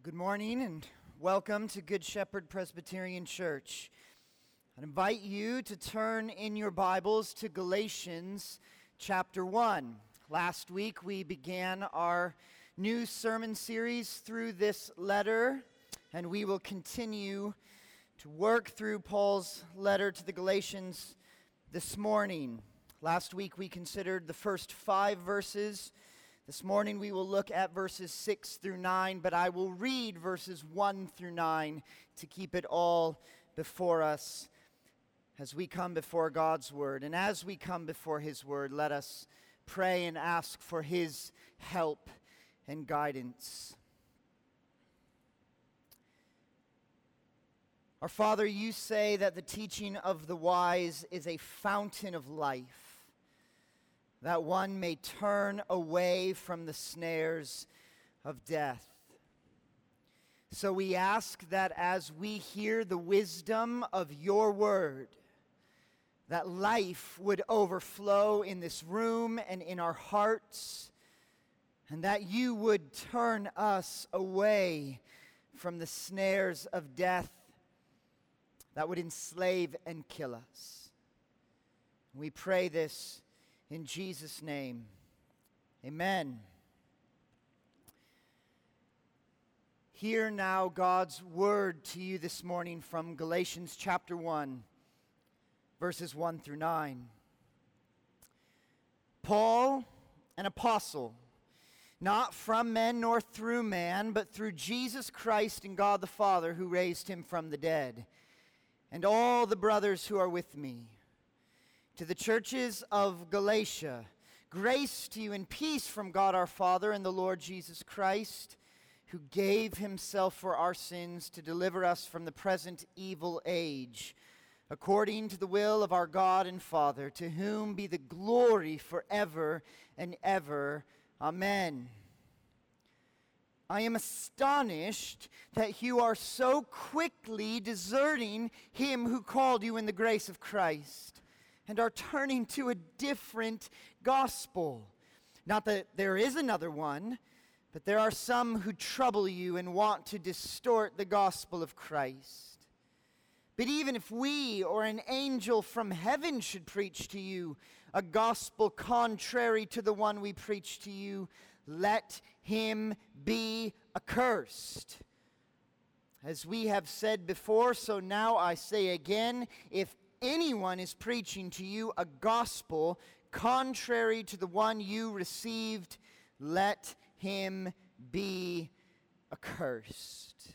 Good morning and welcome to Good Shepherd Presbyterian Church. I invite you to turn in your Bibles to Galatians chapter 1. Last week we began our new sermon series through this letter, and we will continue to work through Paul's letter to the Galatians this morning. Last week we considered the first 5 verses. This morning we will look at verses 6 through 9, but I will read verses 1 through 9 to keep it all before us as we come before God's Word. And as we come before His Word, let us pray and ask for His help and guidance. Our Father, you say that the teaching of the wise is a fountain of life, that one may turn away from the snares of death. So we ask that as we hear the wisdom of your word, that life would overflow in this room and in our hearts, and that you would turn us away from the snares of death that would enslave and kill us. We pray this in Jesus' name, amen. Hear now God's word to you this morning from Galatians chapter 1, verses 1 through 9. Paul, an apostle, not from men nor through man, but through Jesus Christ and God the Father who raised him from the dead, and all the brothers who are with me. To the churches of Galatia, grace to you and peace from God our Father and the Lord Jesus Christ, who gave himself for our sins to deliver us from the present evil age, according to the will of our God and Father, to whom be the glory forever and ever. Amen. I am astonished that you are so quickly deserting him who called you in the grace of Christ, and are turning to a different gospel. Not that there is another one, but there are some who trouble you and want to distort the gospel of Christ. But even if we or an angel from heaven should preach to you a gospel contrary to the one we preach to you, let him be accursed. As we have said before, so now I say again, if anyone is preaching to you a gospel contrary to the one you received, let him be accursed.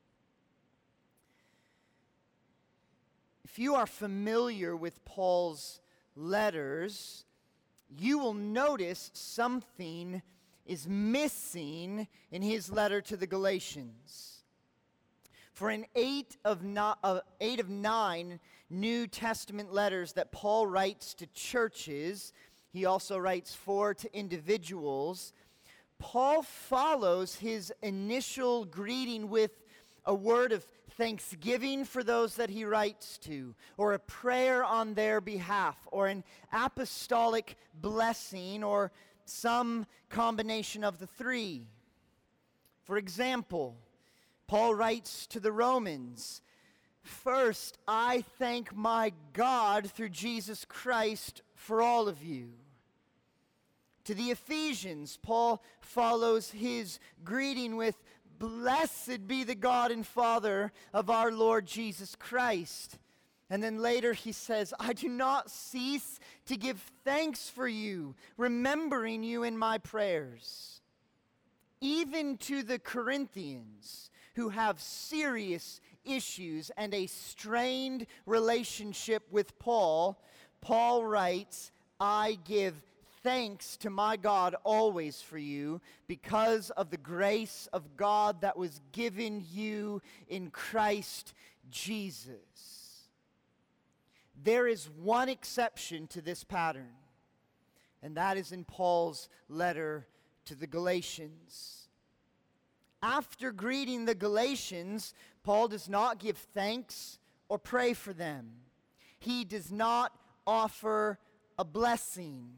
If you are familiar with Paul's letters, you will notice something is missing in his letter to the Galatians. For in 8 of 9 New Testament letters that Paul writes to churches, he also writes 4 to individuals, Paul follows his initial greeting with a word of thanksgiving for those that he writes to, or a prayer on their behalf, or an apostolic blessing, or some combination of the three. For example, Paul writes to the Romans, "First, I thank my God through Jesus Christ for all of you." To the Ephesians, Paul follows his greeting with, "Blessed be the God and Father of our Lord Jesus Christ." And then later he says, "I do not cease to give thanks for you, remembering you in my prayers." Even to the Corinthians, who have serious issues and a strained relationship with Paul, Paul writes, "I give thanks to my God always for you, because of the grace of God that was given you in Christ Jesus." There is one exception to this pattern, and that is in Paul's letter to the Galatians. After greeting the Galatians, Paul does not give thanks or pray for them. He does not offer a blessing.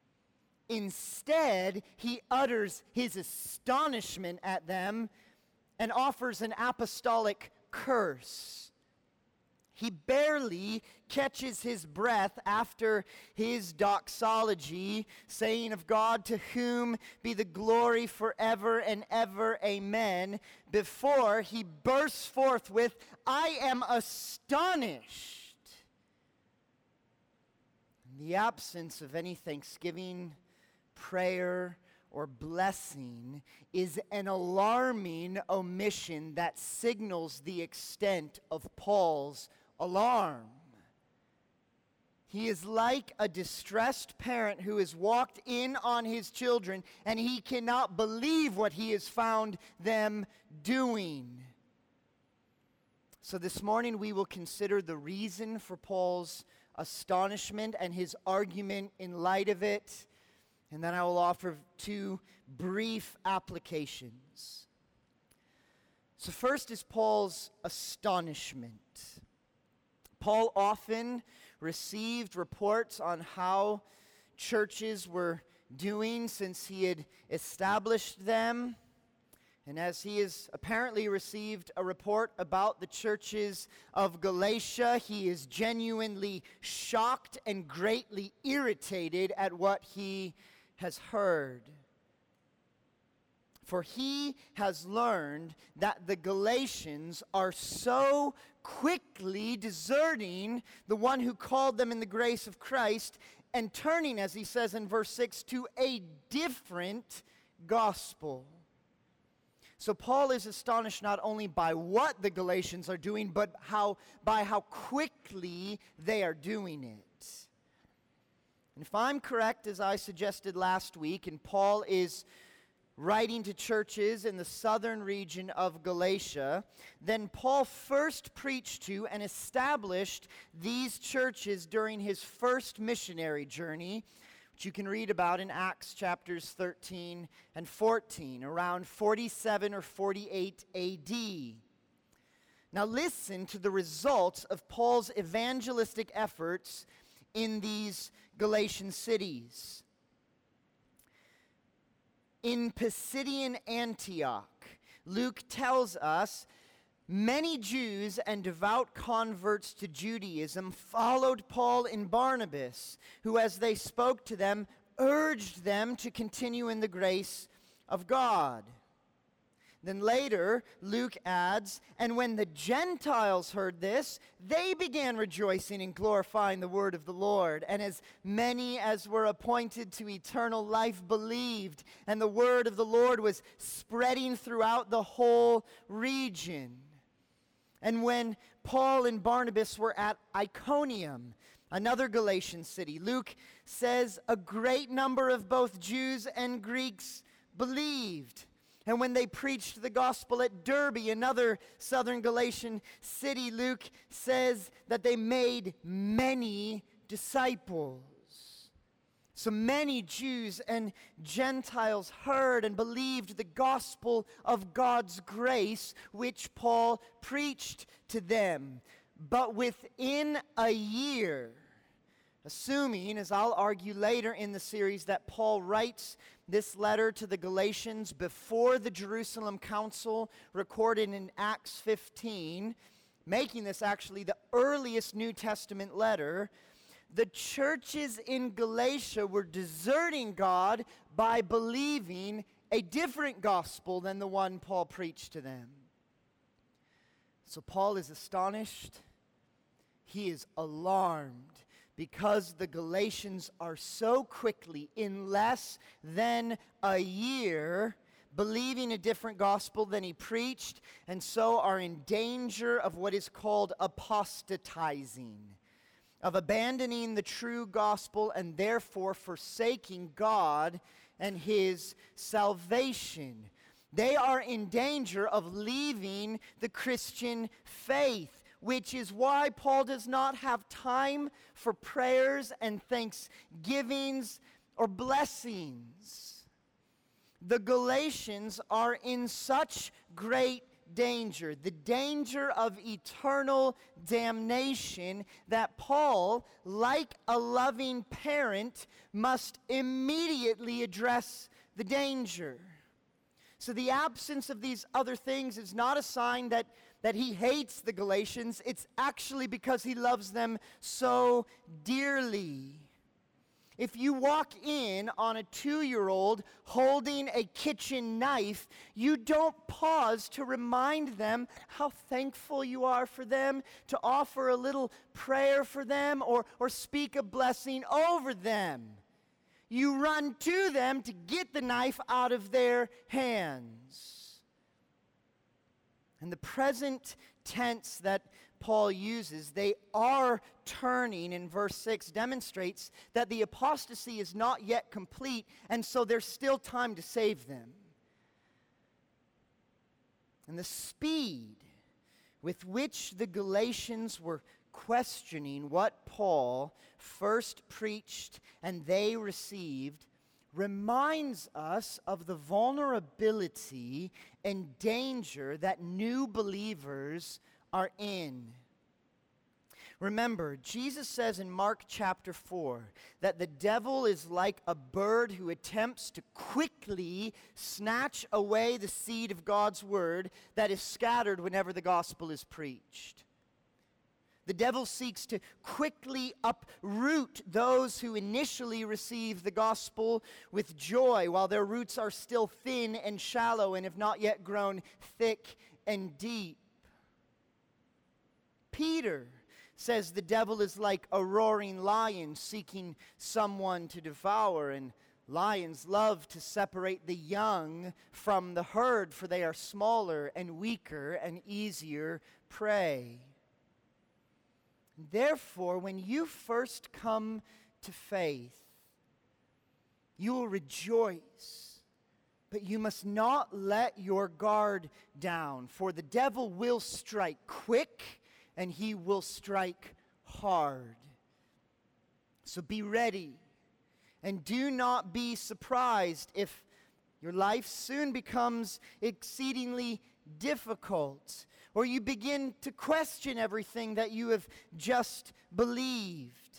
Instead, he utters his astonishment at them and offers an apostolic curse. He barely catches his breath after his doxology, saying of God, to whom be the glory forever and ever, amen, before he bursts forth with, I am astonished. In the absence of any thanksgiving, prayer, or blessing is an alarming omission that signals the extent of Paul's alarm. He is like a distressed parent who has walked in on his children and he cannot believe what he has found them doing. So this morning we will consider the reason for Paul's astonishment and his argument in light of it. And then I will offer two brief applications. So first is Paul's astonishment. Paul often received reports on how churches were doing since he had established them. And as he has apparently received a report about the churches of Galatia, he is genuinely shocked and greatly irritated at what he has heard. For he has learned that the Galatians are so quickly deserting the one who called them in the grace of Christ and turning, as he says in verse 6, to a different gospel. So Paul is astonished not only by what the Galatians are doing, but by how quickly they are doing it. And if I'm correct, as I suggested last week, and Paul is writing to churches in the southern region of Galatia, then Paul first preached to and established these churches during his first missionary journey, which you can read about in Acts chapters 13 and 14, around 47 or 48 AD. Now listen to the results of Paul's evangelistic efforts in these Galatian cities. In Pisidian Antioch, Luke tells us, many Jews and devout converts to Judaism followed Paul and Barnabas, who, as they spoke to them, urged them to continue in the grace of God. Then later, Luke adds, and when the Gentiles heard this, they began rejoicing and glorifying the word of the Lord. And as many as were appointed to eternal life believed, and the word of the Lord was spreading throughout the whole region. And when Paul and Barnabas were at Iconium, another Galatian city, Luke says a great number of both Jews and Greeks believed. And when they preached the gospel at Derbe, another southern Galatian city, Luke says that they made many disciples. So many Jews and Gentiles heard and believed the gospel of God's grace, which Paul preached to them. But within a year, assuming, as I'll argue later in the series, that Paul writes this letter to the Galatians before the Jerusalem Council recorded in Acts 15, making this actually the earliest New Testament letter, the churches in Galatia were deserting God by believing a different gospel than the one Paul preached to them. So Paul is astonished. He is alarmed because the Galatians are so quickly, in less than a year, believing a different gospel than he preached, and so are in danger of what is called apostatizing, of abandoning the true gospel and therefore forsaking God and his salvation. They are in danger of leaving the Christian faith, which is why Paul does not have time for prayers and thanksgivings or blessings. The Galatians are in such great danger, the danger of eternal damnation, that Paul, like a loving parent, must immediately address the danger. So the absence of these other things is not a sign that he hates the Galatians. It's actually because he loves them so dearly. If you walk in on a 2-year-old holding a kitchen knife, you don't pause to remind them how thankful you are for them, to offer a little prayer for them, or speak a blessing over them. You run to them to get the knife out of their hands. And the present tense that Paul uses, they are turning in verse 6, demonstrates that the apostasy is not yet complete, and so there's still time to save them. And the speed with which the Galatians were questioning what Paul first preached and they received reminds us of the vulnerability and danger that new believers are in. Remember, Jesus says in Mark chapter 4 that the devil is like a bird who attempts to quickly snatch away the seed of God's word that is scattered whenever the gospel is preached. The devil seeks to quickly uproot those who initially receive the gospel with joy while their roots are still thin and shallow and have not yet grown thick and deep. Peter says the devil is like a roaring lion seeking someone to devour, and lions love to separate the young from the herd, for they are smaller and weaker and easier prey. Therefore, when you first come to faith, you will rejoice, but you must not let your guard down, for the devil will strike quick and he will strike hard. So be ready, and do not be surprised if your life soon becomes exceedingly difficult, or you begin to question everything that you have just believed.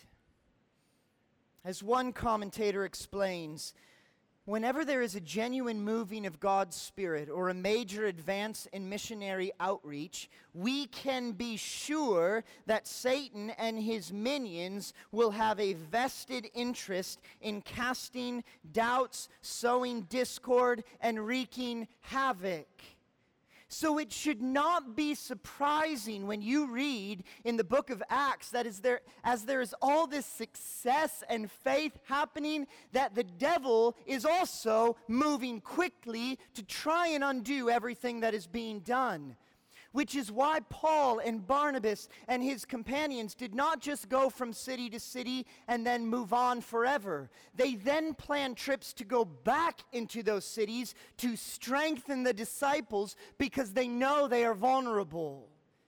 As one commentator explains, whenever there is a genuine moving of God's Spirit or a major advance in missionary outreach, we can be sure that Satan and his minions will have a vested interest in casting doubts, sowing discord, and wreaking havoc. So it should not be surprising when you read in the book of Acts that as there is all this success and faith happening, that the devil is also moving quickly to try and undo everything that is being done. Which is why Paul and Barnabas and his companions did not just go from city to city and then move on forever. They then planned trips to go back into those cities to strengthen the disciples because they know they are vulnerable.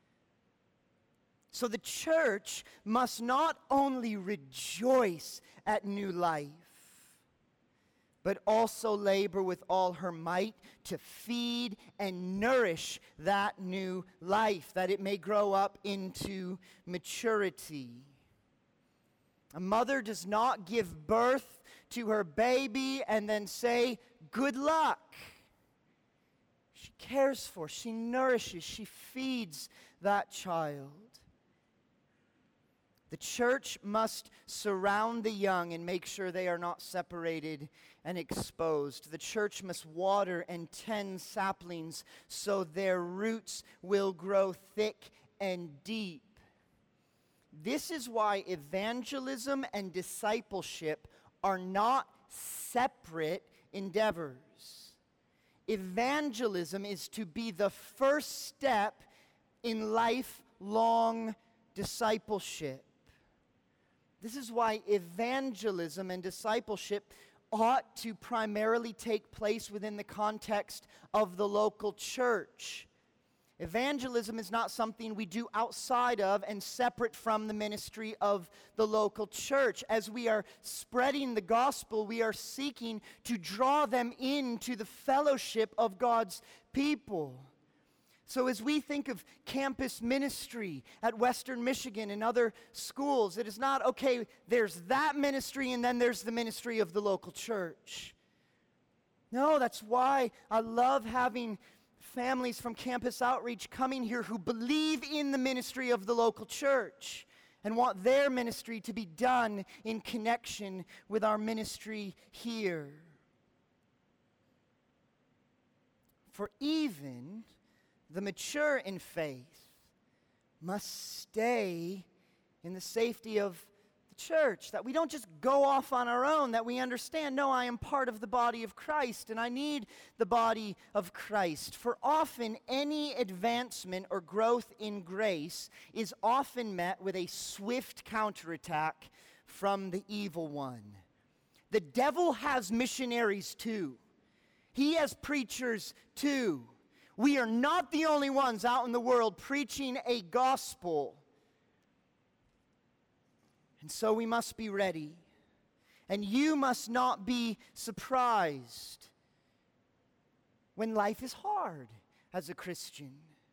So the church must not only rejoice at new life, but also labor with all her might to feed and nourish that new life, that it may grow up into maturity. A mother does not give birth to her baby and then say, "Good luck." She cares for, she nourishes, she feeds that child. The church must surround the young and make sure they are not separated and exposed. The church must water and tend saplings so their roots will grow thick and deep. This is why evangelism and discipleship are not separate endeavors. Evangelism is to be the first step in lifelong discipleship. This is why evangelism and discipleship ought to primarily take place within the context of the local church. Evangelism is not something we do outside of and separate from the ministry of the local church. As we are spreading the gospel, we are seeking to draw them into the fellowship of God's people. So as we think of campus ministry at Western Michigan and other schools, it is not, okay, there's that ministry and then there's the ministry of the local church. No, that's why I love having families from Campus Outreach coming here who believe in the ministry of the local church and want their ministry to be done in connection with our ministry here. For even the mature in faith must stay in the safety of the church, that we don't just go off on our own, that we understand, no, I am part of the body of Christ, and I need the body of Christ. For often, any advancement or growth in grace is often met with a swift counterattack from the evil one. The devil has missionaries too. He has preachers too. We are not the only ones out in the world preaching a gospel. And so we must be ready. And you must not be surprised when life is hard as a Christian.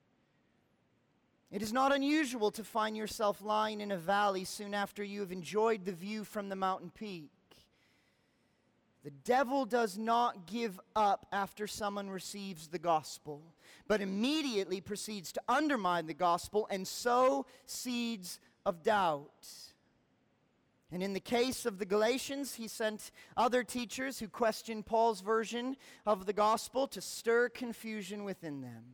It is not unusual to find yourself lying in a valley soon after you have enjoyed the view from the mountain peak. The devil does not give up after someone receives the gospel, but immediately proceeds to undermine the gospel and sow seeds of doubt. And in the case of the Galatians, he sent other teachers who questioned Paul's version of the gospel to stir confusion within them.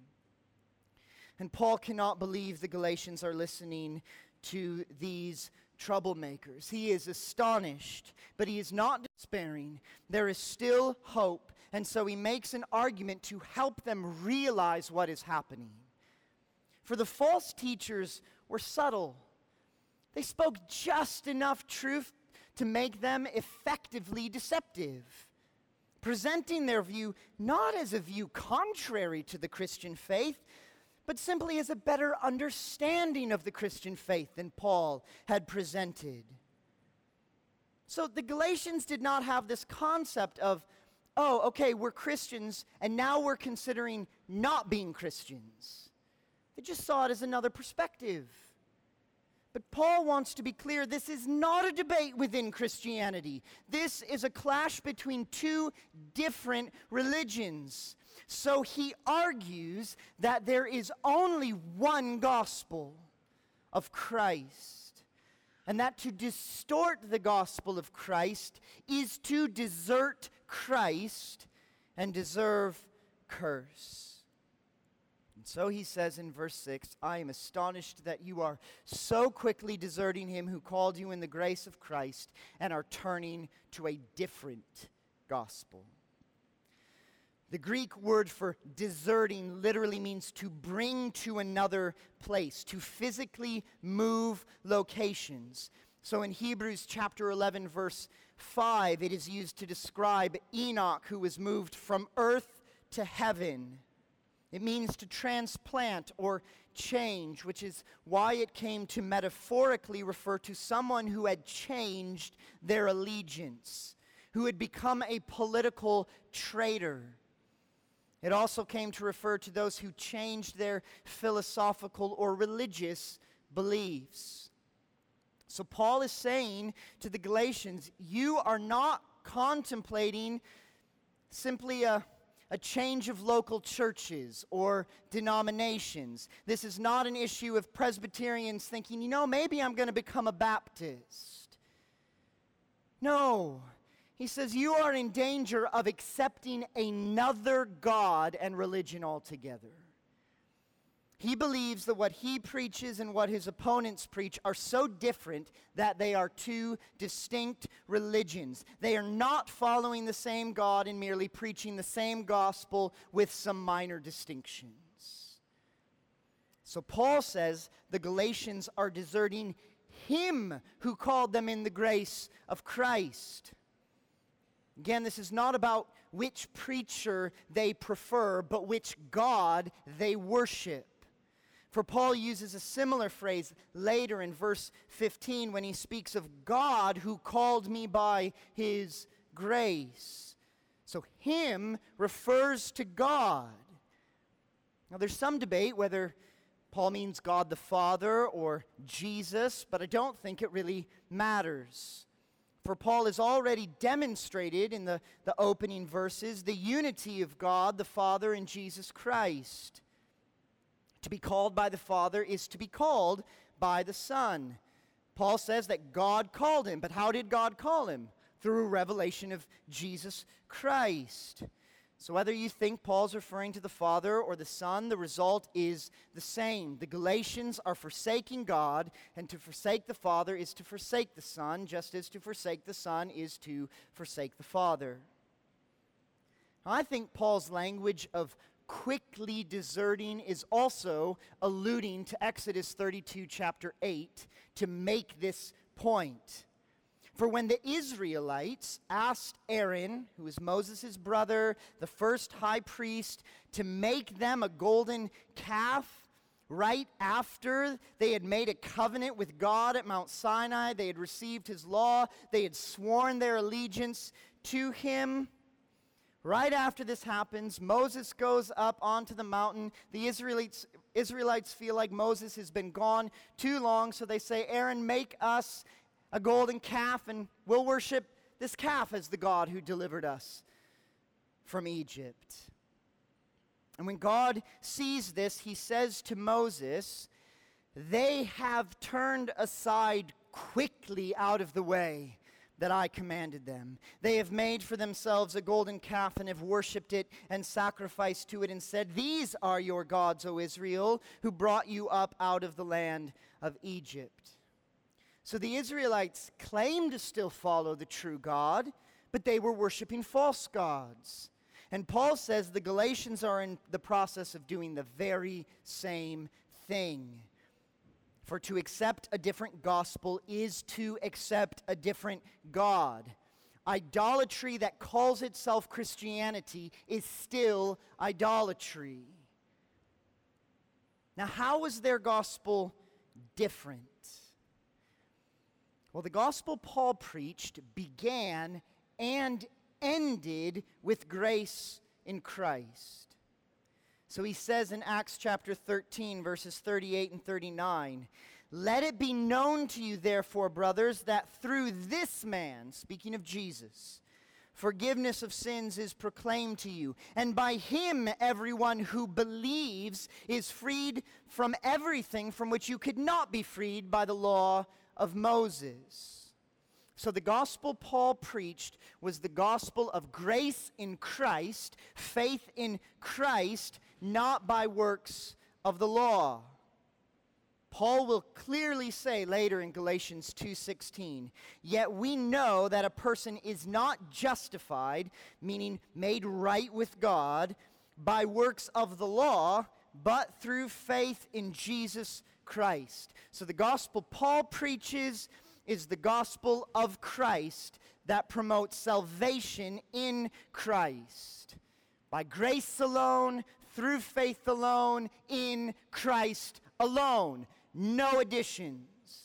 And Paul cannot believe the Galatians are listening to these troublemakers. He is astonished, but he is not despairing. There is still hope, and so he makes an argument to help them realize what is happening. For the false teachers were subtle. They spoke just enough truth to make them effectively deceptive, presenting their view not as a view contrary to the Christian faith, but simply as a better understanding of the Christian faith than Paul had presented. So the Galatians did not have this concept of, oh, okay, we're Christians, and now we're considering not being Christians. They just saw it as another perspective. But Paul wants to be clear, this is not a debate within Christianity. This is a clash between two different religions. So he argues that there is only one gospel of Christ, and that to distort the gospel of Christ is to desert Christ and deserve curse. And so he says in verse 6, I am astonished that you are so quickly deserting him who called you in the grace of Christ and are turning to a different gospel. The Greek word for deserting literally means to bring to another place, to physically move locations. So in Hebrews chapter 11, verse 5, it is used to describe Enoch, who was moved from earth to heaven. It means to transplant or change, which is why it came to metaphorically refer to someone who had changed their allegiance, who had become a political traitor. It also came to refer to those who changed their philosophical or religious beliefs. So Paul is saying to the Galatians, you are not contemplating simply a change of local churches or denominations. This is not an issue of Presbyterians thinking, maybe I'm going to become a Baptist. No. He says you are in danger of accepting another God and religion altogether. He believes that what he preaches and what his opponents preach are so different that they are two distinct religions. They are not following the same God and merely preaching the same gospel with some minor distinctions. So Paul says the Galatians are deserting him who called them in the grace of Christ. Again, this is not about which preacher they prefer, but which God they worship. For Paul uses a similar phrase later in verse 15 when he speaks of God who called me by his grace. So him refers to God. Now there's some debate whether Paul means God the Father or Jesus, but I don't think it really matters. For Paul has already demonstrated in the opening verses the unity of God the Father and Jesus Christ. To be called by the Father is to be called by the Son. Paul says that God called him, but how did God call him? Through a revelation of Jesus Christ. So whether you think Paul's referring to the Father or the Son, the result is the same. The Galatians are forsaking God, and to forsake the Father is to forsake the Son, just as to forsake the Son is to forsake the Father. Now, I think Paul's language of quickly deserting is also alluding to Exodus 32, chapter 8, to make this point. For when the Israelites asked Aaron, who is Moses' brother, the first high priest, to make them a golden calf, right after they had made a covenant with God at Mount Sinai, they had received his law, they had sworn their allegiance to him. Right after this happens, Moses goes up onto the mountain. The Israelites feel like Moses has been gone too long, so they say, Aaron, make us a golden calf, and we'll worship this calf as the God who delivered us from Egypt. And when God sees this, he says to Moses, they have turned aside quickly out of the way that I commanded them. They have made for themselves a golden calf and have worshipped it and sacrificed to it and said, these are your gods, O Israel, who brought you up out of the land of Egypt. So the Israelites claimed to still follow the true God, but they were worshiping false gods. And Paul says the Galatians are in the process of doing the very same thing. For to accept a different gospel is to accept a different God. Idolatry that calls itself Christianity is still idolatry. Now, how was their gospel different? Well, the gospel Paul preached began and ended with grace in Christ. So he says in Acts chapter 13, verses 38 and 39, let it be known to you, therefore, brothers, that through this man, speaking of Jesus, forgiveness of sins is proclaimed to you, and by him everyone who believes is freed from everything from which you could not be freed by the law of Moses. So the gospel Paul preached was the gospel of grace in Christ, faith in Christ, not by works of the law. Paul will clearly say later in Galatians 2:16, yet we know that a person is not justified, meaning made right with God, by works of the law, but through faith in Jesus Christ. So the gospel Paul preaches is the gospel of Christ that promotes salvation in Christ. By grace alone, through faith alone, in Christ alone. No additions.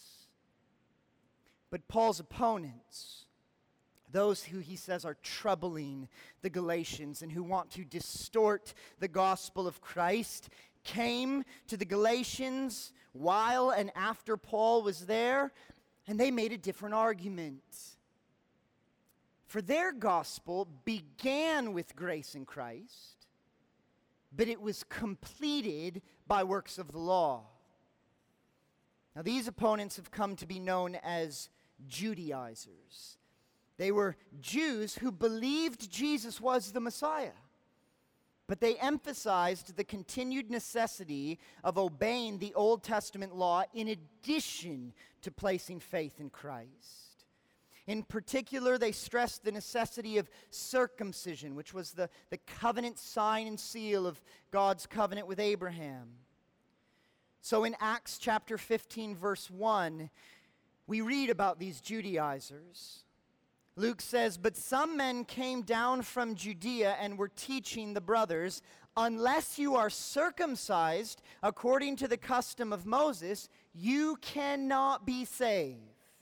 But Paul's opponents, those who he says are troubling the Galatians and who want to distort the gospel of Christ, came to the Galatians while and after Paul was there, and they made a different argument. For their gospel began with grace in Christ, but it was completed by works of the law. Now, these opponents have come to be known as Judaizers. They were Jews who believed Jesus was the Messiah, but they emphasized the continued necessity of obeying the Old Testament law in addition to placing faith in Christ. In particular, they stressed the necessity of circumcision, which was the covenant sign and seal of God's covenant with Abraham. So in Acts chapter 15, verse 1, we read about these Judaizers. Luke says, but some men came down from Judea and were teaching the brothers, unless you are circumcised according to the custom of Moses, you cannot be saved.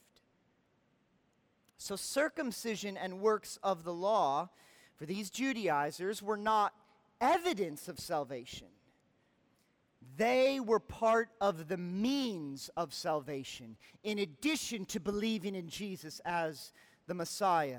So circumcision and works of the law for these Judaizers were not evidence of salvation. They were part of the means of salvation, in addition to believing in Jesus as the Messiah.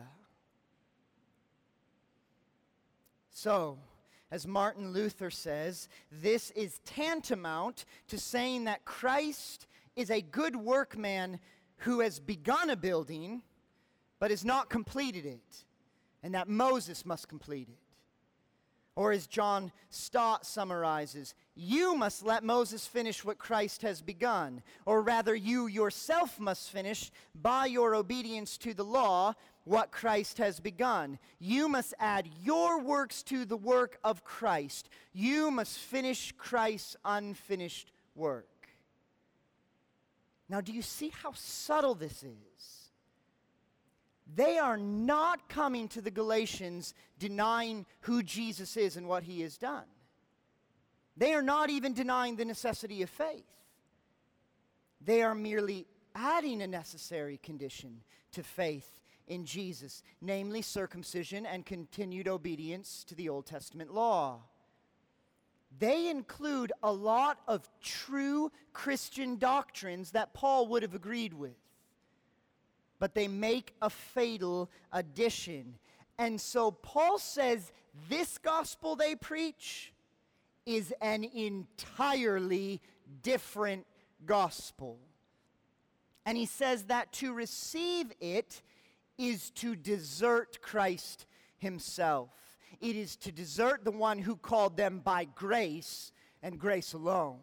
So, as Martin Luther says, this is tantamount to saying that Christ is a good workman who has begun a building, but has not completed it, and that Moses must complete it. Or as John Stott summarizes, you must let Moses finish what Christ has begun, or rather you yourself must finish by your obedience to the law what Christ has begun. You must add your works to the work of Christ. You must finish Christ's unfinished work. Now, do you see how subtle this is? They are not coming to the Galatians denying who Jesus is and what he has done. They are not even denying the necessity of faith. They are merely adding a necessary condition to faith in Jesus, namely circumcision and continued obedience to the Old Testament law. They include a lot of true Christian doctrines that Paul would have agreed with. But they make a fatal addition. And so Paul says this gospel they preach is an entirely different gospel. And he says that to receive it is to desert Christ himself. It is to desert the one who called them by grace and grace alone.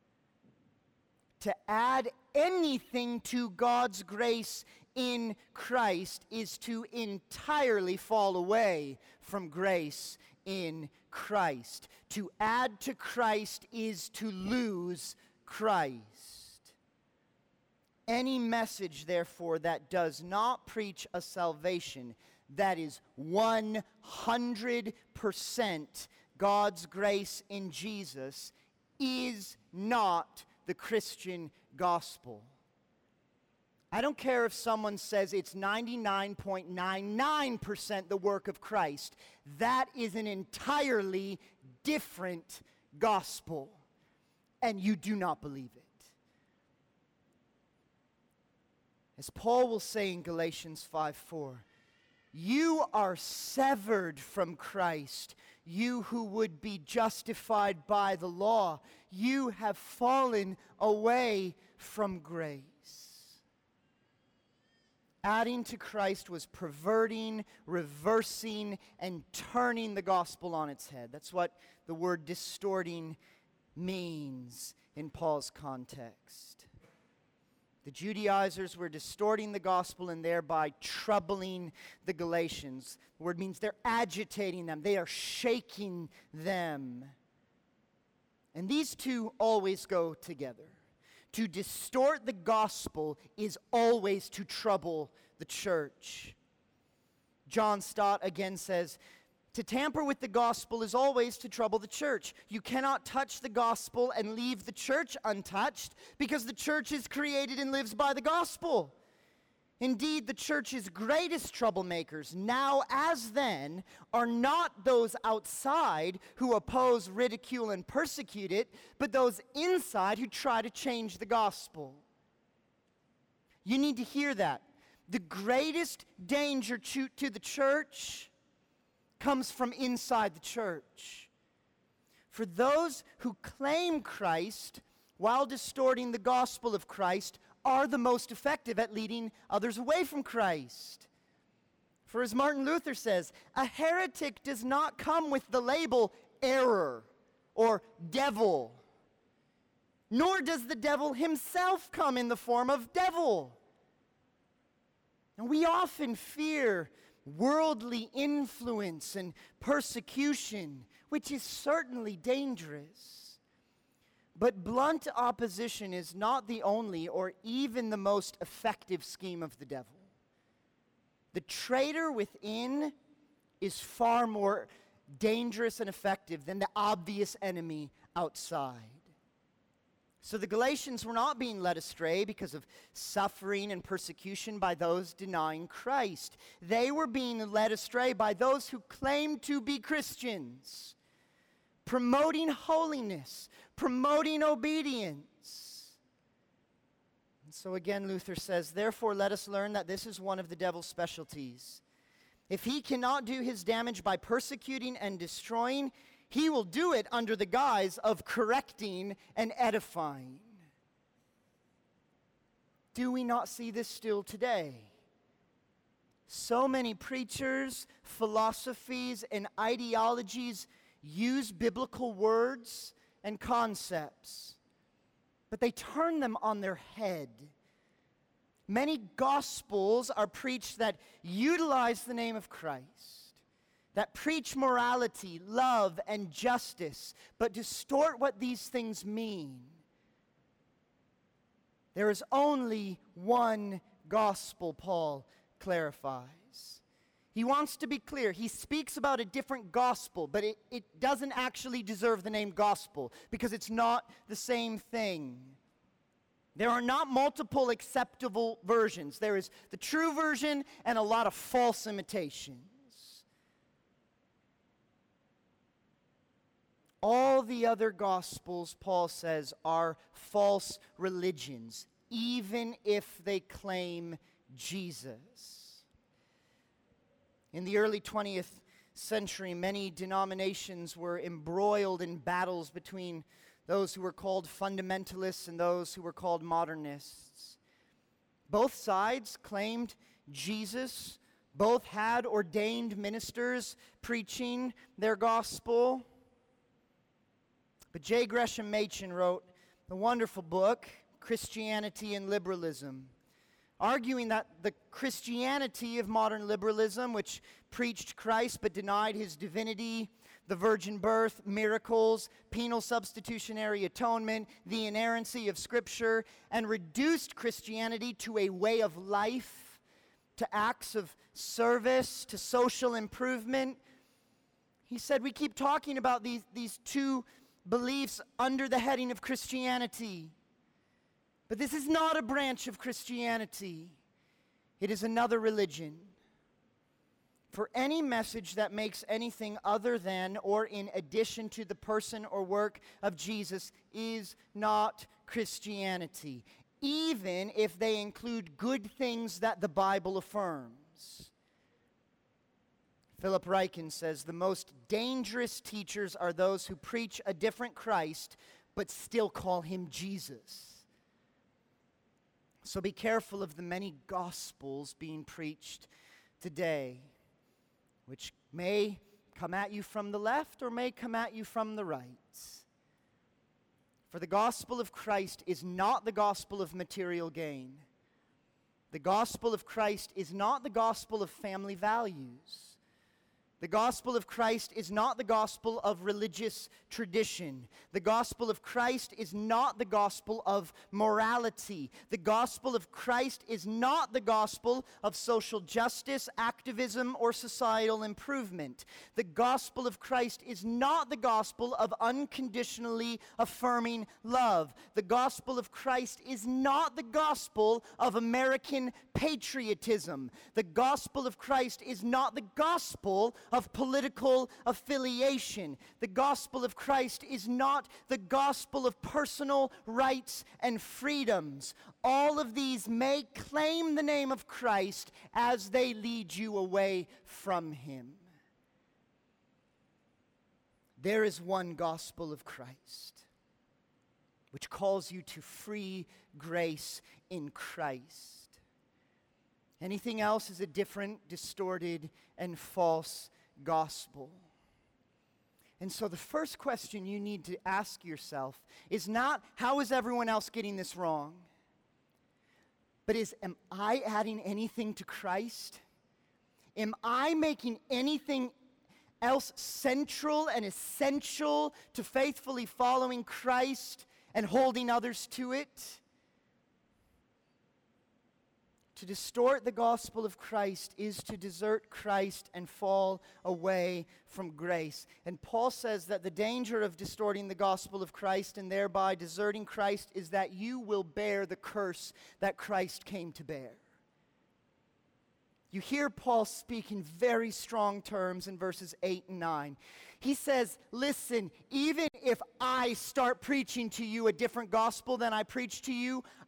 To add anything to God's grace in Christ is to entirely fall away from grace in Christ. To add to Christ is to lose Christ. Any message, therefore, that does not preach a salvation that is 100% God's grace in Jesus is not the Christian gospel. I don't care if someone says it's 99.99% the work of Christ. That is an entirely different gospel, and you do not believe it. As Paul will say in Galatians 5:4, you are severed from Christ, you who would be justified by the law. You have fallen away from grace. Adding to Christ was perverting, reversing, and turning the gospel on its head. That's what the word distorting means in Paul's context. The Judaizers were distorting the gospel and thereby troubling the Galatians. The word means they're agitating them. They are shaking them. And these two always go together. To distort the gospel is always to trouble the church. John Stott again says, to tamper with the gospel is always to trouble the church. You cannot touch the gospel and leave the church untouched because the church is created and lives by the gospel. Indeed, the church's greatest troublemakers, now as then, are not those outside who oppose, ridicule, and persecute it, but those inside who try to change the gospel. You need to hear that. The greatest danger to the church comes from inside the church. For those who claim Christ while distorting the gospel of Christ are the most effective at leading others away from Christ. For as Martin Luther says, a heretic does not come with the label error or devil, nor does the devil himself come in the form of devil. And we often fear worldly influence and persecution, which is certainly dangerous. But blunt opposition is not the only or even the most effective scheme of the devil. The traitor within is far more dangerous and effective than the obvious enemy outside. So the Galatians were not being led astray because of suffering and persecution by those denying Christ. They were being led astray by those who claimed to be Christians, promoting holiness, promoting obedience. So again, Luther says, therefore let us learn that this is one of the devil's specialties. If he cannot do his damage by persecuting and destroying, he will do it under the guise of correcting and edifying. Do we not see this still today? So many preachers, philosophies, and ideologies use biblical words and concepts, but they turn them on their head. Many gospels are preached that utilize the name of Christ, that preach morality, love, and justice, but distort what these things mean. There is only one gospel, Paul clarifies. He wants to be clear. He speaks about a different gospel, but it doesn't actually deserve the name gospel because it's not the same thing. There are not multiple acceptable versions. There is the true version and a lot of false imitations. All the other gospels, Paul says, are false religions, even if they claim Jesus. In the early 20th century, many denominations were embroiled in battles between those who were called fundamentalists and those who were called modernists. Both sides claimed Jesus. Both had ordained ministers preaching their gospel. But J. Gresham Machen wrote the wonderful book, Christianity and Liberalism, arguing that the Christianity of modern liberalism, which preached Christ but denied his divinity, the virgin birth, miracles, penal substitutionary atonement, the inerrancy of Scripture, and reduced Christianity to a way of life, to acts of service, to social improvement. He said, we keep talking about these two beliefs under the heading of Christianity. But this is not a branch of Christianity. It is another religion. For any message that makes anything other than or in addition to the person or work of Jesus is not Christianity, even if they include good things that the Bible affirms. Philip Ryken says, the most dangerous teachers are those who preach a different Christ but still call him Jesus. So be careful of the many gospels being preached today, which may come at you from the left or may come at you from the right. For the gospel of Christ is not the gospel of material gain. The gospel of Christ is not the gospel of family values. The gospel of Christ is not the gospel of religious tradition. The gospel of Christ is not the gospel of morality. The gospel of Christ is not the gospel of social justice, activism, or societal improvement. The gospel of Christ is not the gospel of unconditionally affirming love. The gospel of Christ is not the gospel of American patriotism. The gospel of Christ is not the gospel of political affiliation. The gospel of Christ is not the gospel of personal rights and freedoms. All of these may claim the name of Christ as they lead you away from him. There is one gospel of Christ, which calls you to free grace in Christ. Anything else is a different, distorted, and false gospel. And so the first question you need to ask yourself is not, how is everyone else getting this wrong? But am I adding anything to Christ? Am I making anything else central and essential to faithfully following Christ and holding others to it? To distort the gospel of Christ is to desert Christ and fall away from grace. And Paul says that the danger of distorting the gospel of Christ and thereby deserting Christ is that you will bear the curse that Christ came to bear. You hear Paul speak in very strong terms in verses 8 and 9. He says, listen, even if I start preaching to you a different gospel than I preach to you,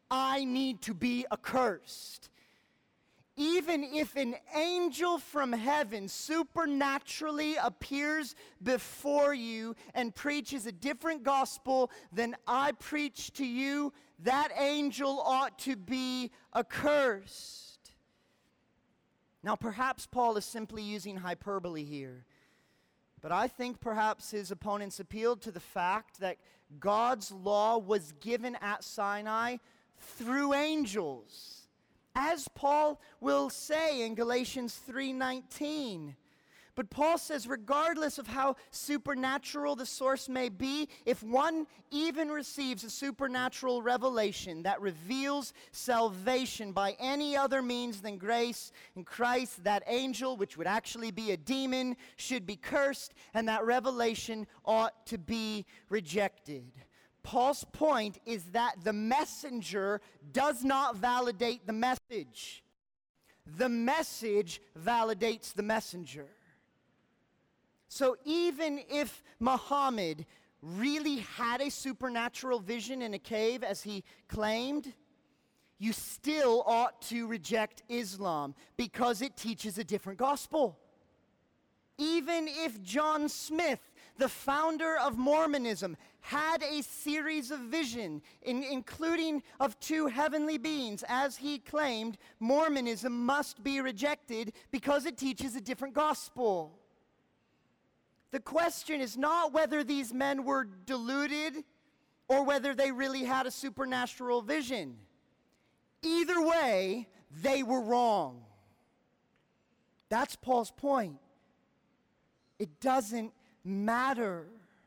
I need to be accursed. Even if an angel from heaven supernaturally appears before you and preaches a different gospel than I preach to you, that angel ought to be accursed. Now, perhaps Paul is simply using hyperbole here, but I think perhaps his opponents appealed to the fact that God's law was given at Sinai through angels. As Paul will say in Galatians 3:19. But Paul says, regardless of how supernatural the source may be, if one even receives a supernatural revelation that reveals salvation by any other means than grace in Christ, that angel, which would actually be a demon, should be cursed, and that revelation ought to be rejected. Paul's point is that the messenger does not validate the message. The message validates the messenger. So even if Muhammad really had a supernatural vision in a cave, as he claimed, you still ought to reject Islam because it teaches a different gospel. Even if John Smith, the founder of Mormonism, had a series of vision, including of two heavenly beings, as he claimed, Mormonism must be rejected because it teaches a different gospel. The question is not whether these men were deluded or whether they really had a supernatural vision. Either way, they were wrong. That's Paul's point. It doesn't matter.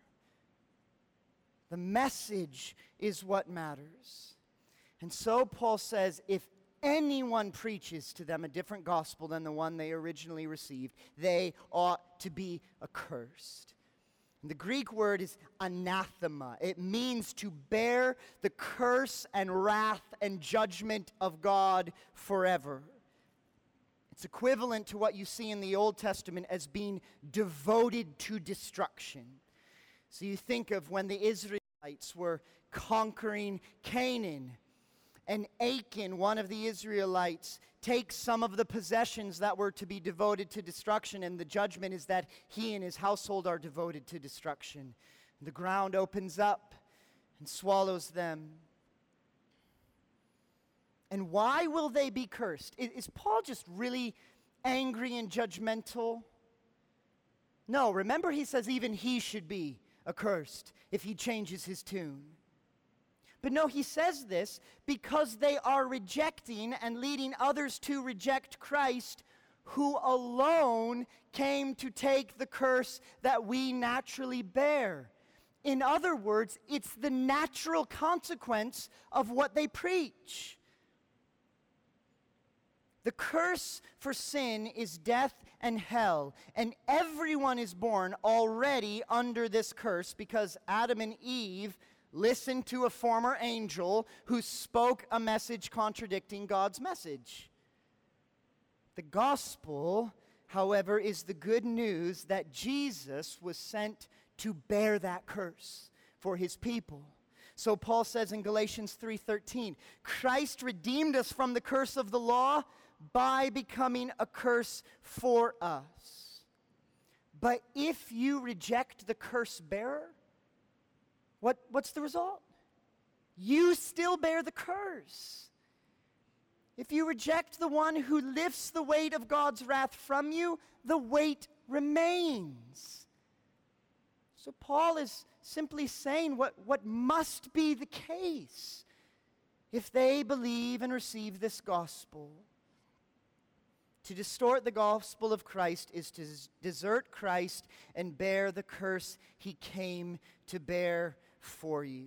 The message is what matters. And so Paul says, if anyone preaches to them a different gospel than the one they originally received, they ought to be accursed. And the Greek word is anathema. It means to bear the curse and wrath and judgment of God forever. It's equivalent to what you see in the Old Testament as being devoted to destruction. So you think of when the Israelites were conquering Canaan, and Achan, one of the Israelites, takes some of the possessions that were to be devoted to destruction, and the judgment is that he and his household are devoted to destruction. And the ground opens up and swallows them. And why will they be cursed? Is Paul just really angry and judgmental? No, remember he says even he should be accursed if he changes his tune. But no, he says this because they are rejecting and leading others to reject Christ, who alone came to take the curse that we naturally bear. In other words, it's the natural consequence of what they preach. The curse for sin is death and hell, and everyone is born already under this curse because Adam and Eve listened to a former angel who spoke a message contradicting God's message. The gospel, however, is the good news that Jesus was sent to bear that curse for his people. So Paul says in Galatians 3:13, Christ redeemed us from the curse of the law by becoming a curse for us. But if you reject the curse bearer, what's the result? You still bear the curse. If you reject the one who lifts the weight of God's wrath from you, the weight remains. So Paul is simply saying what must be the case if they believe and receive this gospel. To distort the gospel of Christ is to desert Christ and bear the curse he came to bear for you.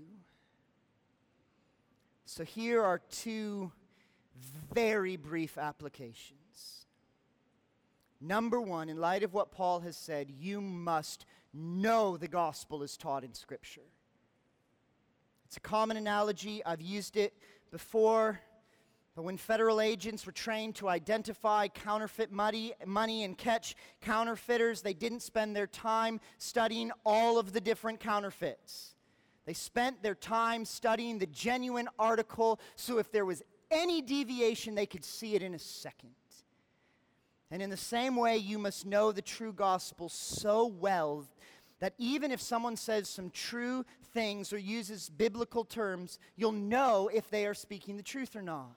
So here are two very brief applications. Number one, in light of what Paul has said, you must know the gospel is taught in Scripture. It's a common analogy. I've used it before. But when federal agents were trained to identify counterfeit money and catch counterfeiters, they didn't spend their time studying all of the different counterfeits. They spent their time studying the genuine article, so if there was any deviation, they could see it in a second. And in the same way, you must know the true gospel so well that even if someone says some true things or uses biblical terms, you'll know if they are speaking the truth or not.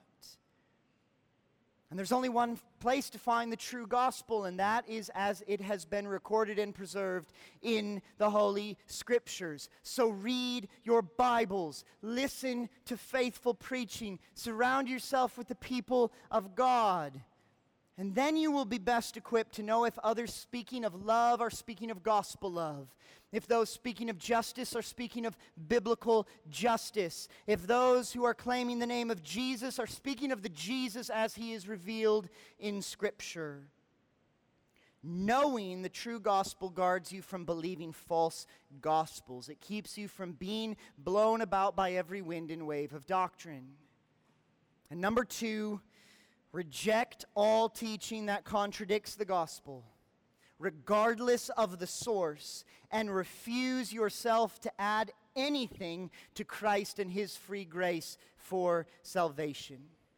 And there's only one place to find the true gospel, and that is as it has been recorded and preserved in the Holy Scriptures. So read your Bibles, listen to faithful preaching, surround yourself with the people of God. And then you will be best equipped to know if others speaking of love are speaking of gospel love. If those speaking of justice are speaking of biblical justice. If those who are claiming the name of Jesus are speaking of the Jesus as he is revealed in Scripture. Knowing the true gospel guards you from believing false gospels. It keeps you from being blown about by every wind and wave of doctrine. And number 2, reject all teaching that contradicts the gospel, regardless of the source, and refuse yourself to add anything to Christ and his free grace for salvation.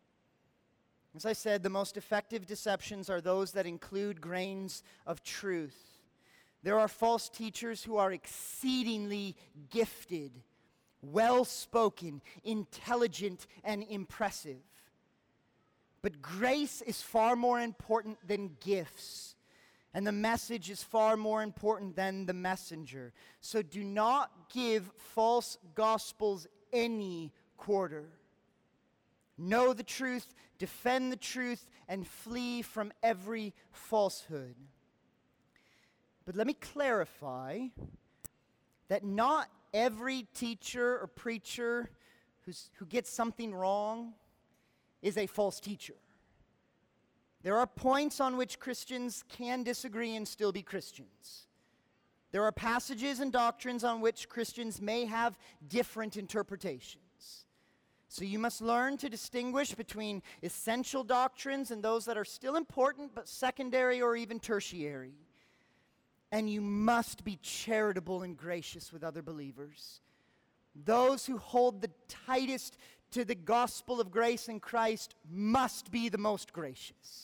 As I said, the most effective deceptions are those that include grains of truth. There are false teachers who are exceedingly gifted, well-spoken, intelligent, and impressive. But grace is far more important than gifts, and the message is far more important than the messenger. So do not give false gospels any quarter. Know the truth, defend the truth, and flee from every falsehood. But let me clarify that not every teacher or preacher who gets something wrong is a false teacher. There are points on which Christians can disagree and still be Christians. There are passages and doctrines on which Christians may have different interpretations. So you must learn to distinguish between essential doctrines and those that are still important but secondary or even tertiary. And you must be charitable and gracious with other believers. Those who hold the tightest to the gospel of grace in Christ must be the most gracious.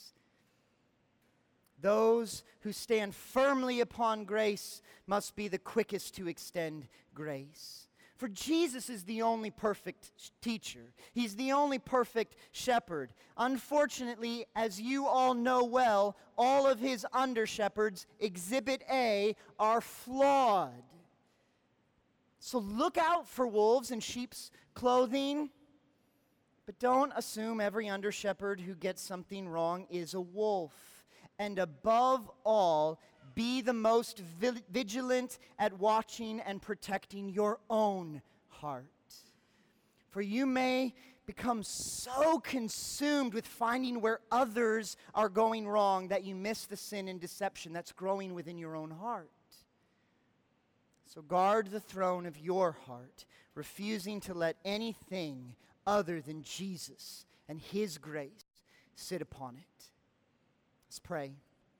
Those who stand firmly upon grace must be the quickest to extend grace. For Jesus is the only perfect teacher. He's the only perfect shepherd. Unfortunately, as you all know well, all of his under-shepherds, Exhibit A, are flawed. So look out for wolves in sheep's clothing. But don't assume every under-shepherd who gets something wrong is a wolf. And above all, be the most vigilant at watching and protecting your own heart. For you may become so consumed with finding where others are going wrong that you miss the sin and deception that's growing within your own heart. So guard the throne of your heart, refusing to let anything other than Jesus and his grace sit upon it. Let's pray.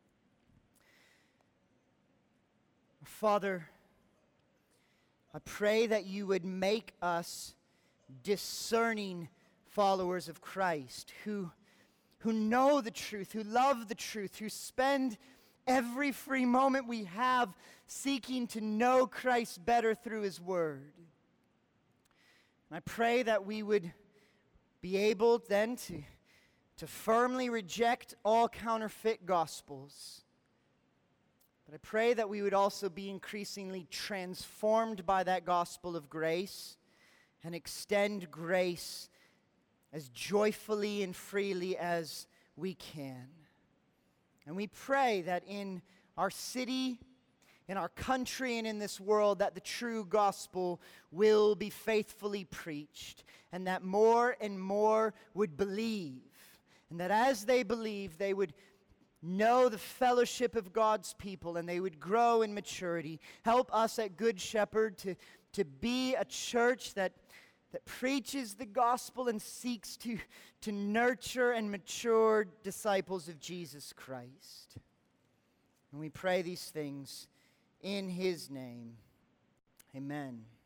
Father, I pray that you would make us discerning followers of Christ who know the truth, who love the truth, who spend every free moment we have seeking to know Christ better through his word. And I pray that we would be able then to firmly reject all counterfeit gospels. But I pray that we would also be increasingly transformed by that gospel of grace and extend grace as joyfully and freely as we can. And we pray that in our city, in our country, and in this world, that the true gospel will be faithfully preached, and that more and more would believe. And that as they believe, they would know the fellowship of God's people, and they would grow in maturity. Help us at Good Shepherd to be a church that preaches the gospel and seeks to nurture and mature disciples of Jesus Christ. And we pray these things in his name. Amen.